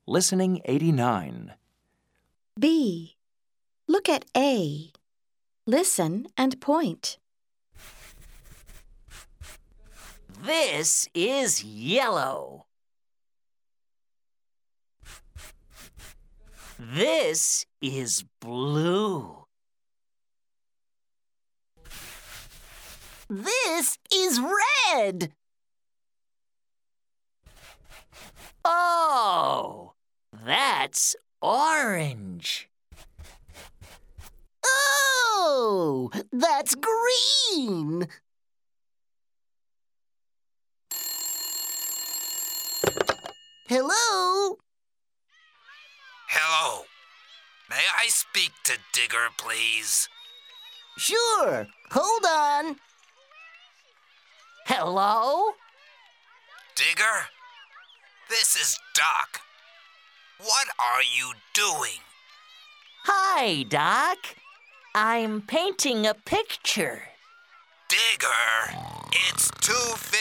Listening 89. B. Look at A. Listen and point. This is yellow. This is blue. This is red. Oh, that's orange. Oh, that's green. Hello? Hello. May I speak to Digger, please? Sure, hold on. Hello? Digger? This is Doc. What are you doing? Hi, Doc. I'm painting a picture. Digger, it's 2:50.